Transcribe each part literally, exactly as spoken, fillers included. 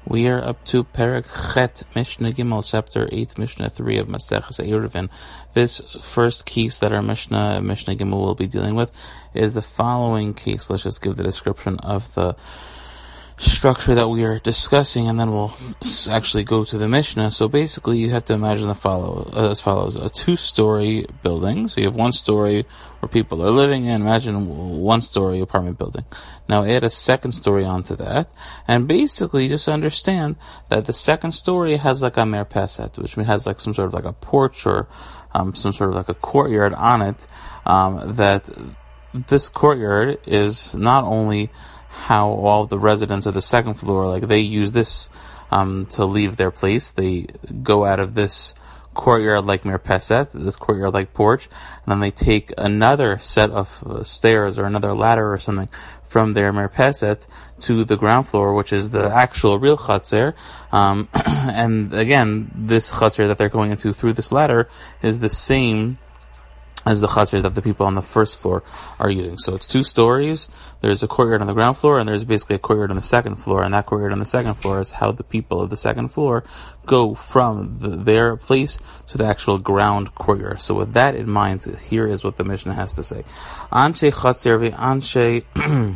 We are up to Perek Chet, Mishnah Gimel, chapter eight, Mishnah three of Maseches Eruvin. This first case that our Mishnah, Mishnah Gimel will be dealing with is the following case. Let's just give the description of the structure that we are discussing, and then we'll actually go to the Mishnah. So basically, you have to imagine the follow uh, as follows: a two-story building. So you have one story where people are living in. Imagine one-story apartment building. Now add a second story onto that, and basically just understand that the second story has like a merpeset, which has like some sort of like a porch or um, some sort of like a courtyard on it. Um, that this courtyard is not only how all the residents of the second floor, like they use this um, to leave their place. They go out of this courtyard like merpeset, this courtyard like porch, and then they take another set of uh, stairs or another ladder or something from their merpeset to the ground floor, which is the actual real chatzer. Um, and again, this chatzer that they're going into through this ladder is the same as the chatzer that the people on the first floor are using. So it's two stories, there's a courtyard on the ground floor, and there's basically a courtyard on the second floor, and that courtyard on the second floor is how the people of the second floor go from the, their place to the actual ground courtyard. So with that in mind, here is what the Mishnah has to say. Anshe chatzer ve'anshe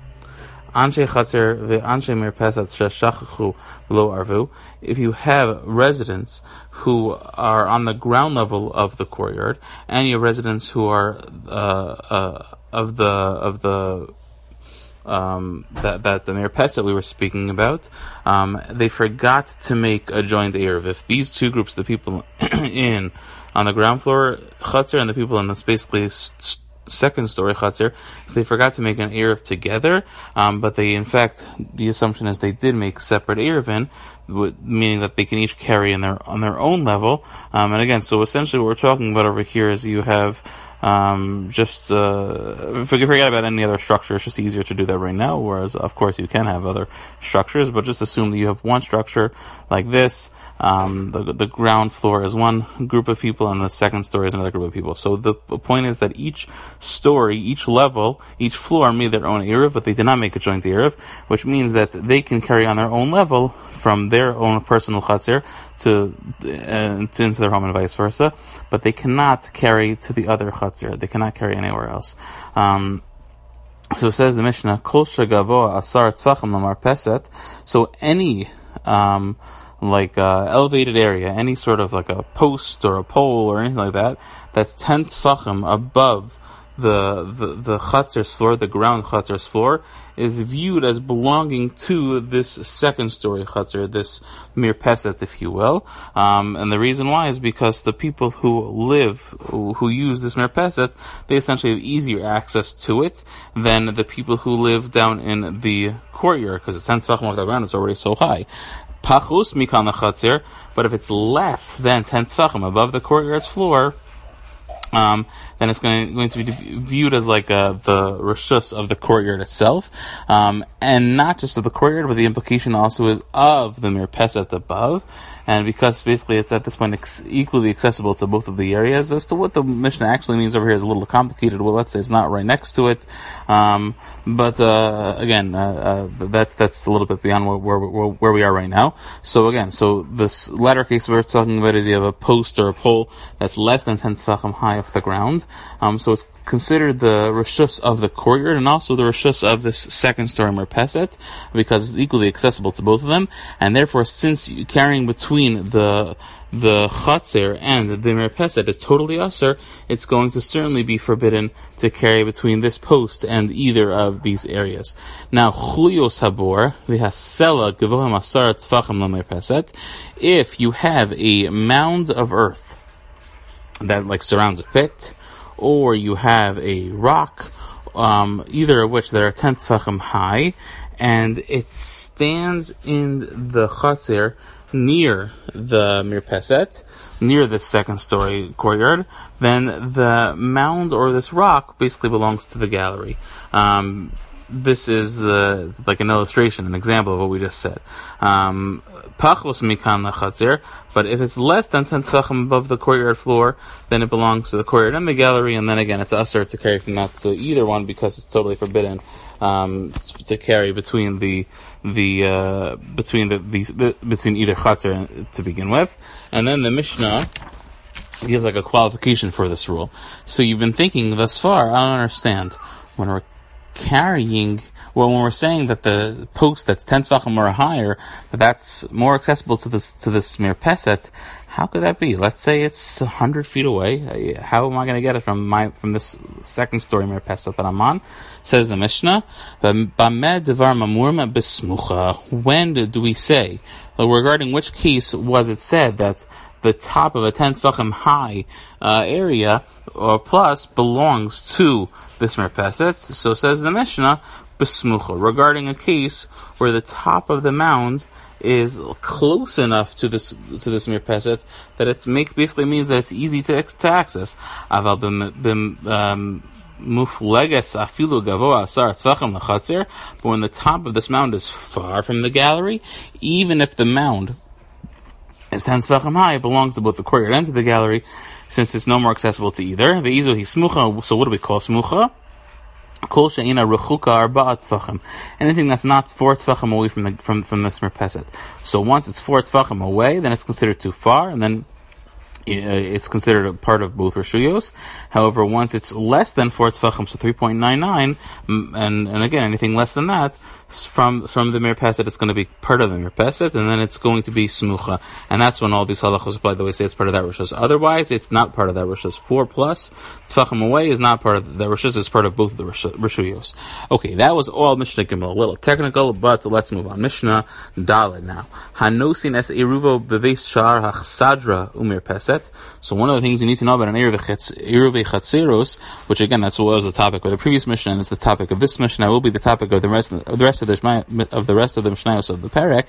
Anshe chatzer ve'anshe merpesat sheshachachu lo arvu. If you have residents who are on the ground level of the courtyard, and you have residents who are uh, uh, of the of the um, that that the merpesat we were speaking about, um, they forgot to make a joint eruv. If these two groups, the people in on the ground floor chatzer and the people in this basically st- second story chatzer, if they forgot to make an eruv together, um, but they in fact, the assumption is they did make separate eruvin, meaning that they can each carry in their on their own level. Um, and again, so essentially what we're talking about over here is you have Um, just, uh, forget about any other structure. It's just easier to do that right now, whereas, of course, you can have other structures, but just assume that you have one structure like this. Um, the, the ground floor is one group of people, and the second story is another group of people. So the, the point is that each story, each level, each floor made their own eruv, but they did not make a joint eruv, which means that they can carry on their own level from their own personal chatzir to, uh, to into their home and vice versa, but they cannot carry to the other chatzir. They cannot carry anywhere else. Um, so it says the Mishnah, Kol shagavo asar tzvachim lamar peset. So any um, like uh, elevated area, any sort of like a post or a pole or anything like that, that's ten tzvachim above the the the chatzer's floor, the ground chatzer's floor, is viewed as belonging to this second story chatzer, this merpeset, if you will. Um, and the reason why is because the people who live, who, who use this merpeset, they essentially have easier access to it than the people who live down in the courtyard, because it's ten tzvachim off the ground, it's already so high. Pachus mikan the chatzer, but if it's less than ten tzvachim above the courtyard's floor, Um, then it's going, going to be viewed as like uh, the reshus of the courtyard itself, um, and not just of the courtyard, but the implication also is of the merpeset above. And because basically it's at this point ex- equally accessible to both of the areas, as to what the Mishnah actually means over here is a little complicated. Well, let's say it's not right next to it, um, but uh, again, uh, uh, that's that's a little bit beyond where, where where we are right now. So again, so this latter case we're talking about is you have a post or a pole that's less than ten tzvachim high off the ground. Um, so it's considered the reshus of the courtyard and also the reshus of this second story merpeset, because it's equally accessible to both of them, and therefore, since carrying between the the chatzer and the merpeset is totally usher, it's going to certainly be forbidden to carry between this post and either of these areas. Now, chuliyos habor v'hasela gevohem asar tzvachim lemerpeset. If you have a mound of earth that like surrounds a pit, or you have a rock, um, either of which that are ten tzvachim high, and it stands in the chatzer near the merpeset, near the second story courtyard, then the mound or this rock basically belongs to the gallery. Um, this is the like an illustration, an example of what we just said. Um, Pachos mikan lechatzir, but if it's less than ten tzvachim above the courtyard floor, then it belongs to the courtyard and the gallery, and then again it's usher to carry from that to either one because it's totally forbidden um, to carry between the the uh, between the, the, the between either chatzir to begin with, and then the Mishnah gives like a qualification for this rule. So you've been thinking thus far, I don't understand. When we're carrying, well, when we're saying that the post that's ten tvachim or higher, that's more accessible to this to this mirpeset, how could that be? Let's say it's a hundred feet away. How am I going to get it from my from this second story mirpeset that I'm on? Says the Mishnah, when do we say, regarding which case was it said that the top of a ten tvachim high uh, area or plus belongs to this mirpeset? So says the Mishnah, besmucha, regarding a case where the top of the mound is close enough to this to this mirpeset that it make basically means that it's easy to, to access. Aval bim um, mufleges afilu gavoa asar tvachim lechatzir, but when the top of this mound is far from the gallery, even if the mound is ten tvachim high, it belongs to both the courtyard and to the gallery, since it's no more accessible to either. Ve'izu hi smucha. So what do we call smucha? Kol she'ina rechuka arba'a tfachim. Anything that's not four tfachim away from the from from this mirpeset. So once it's four tfachim away, then it's considered too far, and then it's considered a part of both reshuyos. However, once it's less than four tfachim, so three point nine nine, and and again anything less than that, from from the mirpeset, it's going to be part of the mirpeset, and then it's going to be smucha, and that's when all these halachos, by the way, say it's part of that rishus. Otherwise, it's not part of that rishus. Four plus tfachim away is not part of the rishus; it's part of both of the reshuyos. Okay, that was all Mishnah Gimel. A little technical, but let's move on. Mishnah Daled now. Hanosin es eruvo beveis shar hachsadra umirpeset. So one of the things you need to know about an eruv chatzeros, which again that's what was the topic of the previous Mishnah, and it's the topic of this Mishnah, will be the topic of the rest of the, of the rest of the of the rest of the Mishnayos of the Perek.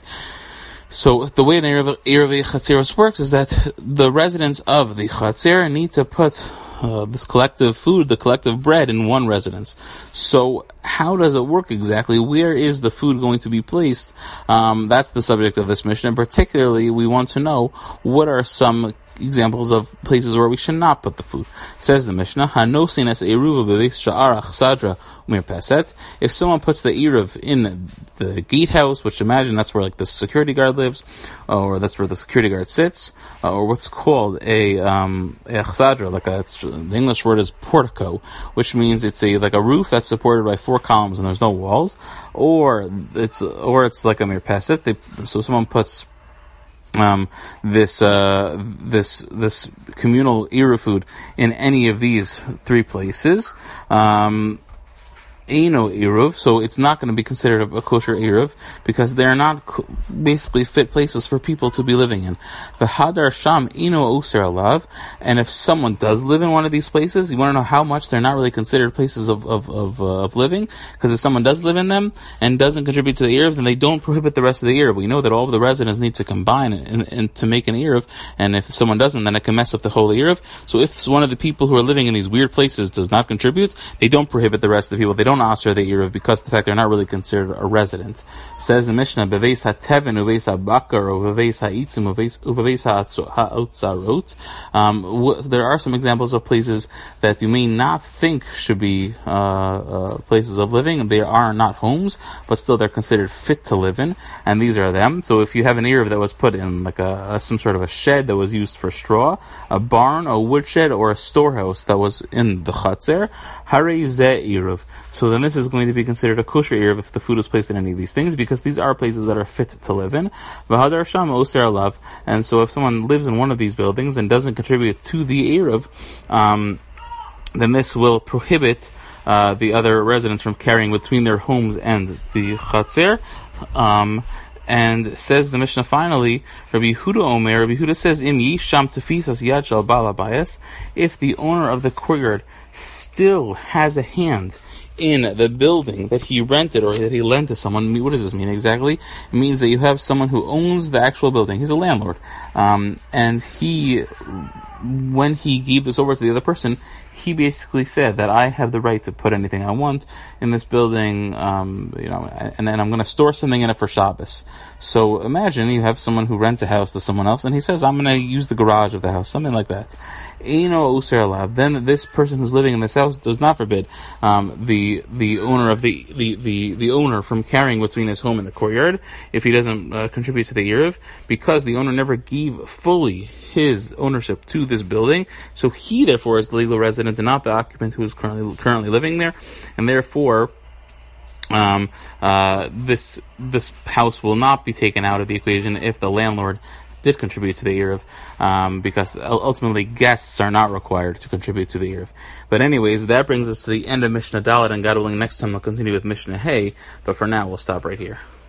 So the way an eruv chatzeros works is that the residents of the chatzer need to put Uh, this collective food, the collective bread in one residence. So how does it work exactly? Where is the food going to be placed? Um, that's the subject of this mission. And particularly, we want to know what are some examples of places where we should not put the food. Says the Mishnah, Hanosin es eruva beveis sha'ar chsadra umirpeset. If someone puts the eruv in the gatehouse, which imagine that's where like the security guard lives, or that's where the security guard sits, uh, or what's called a um, a chsadra, like a, it's, the English word is portico, which means it's a like a roof that's supported by four columns and there's no walls, or it's or it's like a mirpeset. They, so someone puts Um, this uh, this this communal eruv food in any of these three places. Um, Eino eruv, so it's not going to be considered a, a kosher eruv because they're not co- basically fit places for people to be living in. The hadar sham eino oser alav, and if someone does live in one of these places, you want to know how much they're not really considered places of of of, uh, of living, because if someone does live in them and doesn't contribute to the eruv, then they don't prohibit the rest of the eruv. We know that all of the residents need to combine and, and to make an eruv, and if someone doesn't, then it can mess up the whole eruv. So if one of the people who are living in these weird places does not contribute, they don't prohibit the rest of the people. They don't asr the eruv because of the fact they're not really considered a resident. Says the Mishnah, beveis hateven uveis habakar uveis haitzim uveis ha'otzarot. Um, there are some examples of places that you may not think should be uh, uh, places of living. They are not homes, but still they're considered fit to live in, and these are them. So if you have an eruv that was put in like a, a some sort of a shed that was used for straw, a barn, a woodshed, or a storehouse that was in the chatzer, harei zeh eruv. So then this is going to be considered a kosher eruv if the food is placed in any of these things, because these are places that are fit to live in. V'hadar sham oser alav, and so if someone lives in one of these buildings and doesn't contribute to the eruv, um, then this will prohibit uh, the other residents from carrying between their homes and the chatzer. Um, And says the Mishnah finally, Rabbi Yehuda Omer, Rabbi Yehuda says, Im yisham tefisas yad shel bal habayis, if the owner of the courtyard still has a hand in the building that he rented or that he lent to someone. What does this mean exactly? It means that you have someone who owns the actual building. He's a landlord. Um, and he, when he gave this over to the other person, he basically said that I have the right to put anything I want in this building, um, you know, and then I'm going to store something in it for Shabbos. So imagine you have someone who rents a house to someone else, and he says, I'm going to use the garage of the house, something like that. Eino User Alav. Then this person who's living in this house does not forbid um, the the owner of the, the, the, the owner from carrying between his home and the courtyard if he doesn't uh, contribute to the Eruv, because the owner never gave fully his ownership to this building. So he therefore is the legal resident and not the occupant who is currently currently living there, and therefore Um, uh, this this house will not be taken out of the equation if the landlord did contribute to the Eruv, um, because ultimately guests are not required to contribute to the Eruv. But anyways, that brings us to the end of Mishnah Dalet, and God willing, next time we'll continue with Mishnah Hey, but for now we'll stop right here.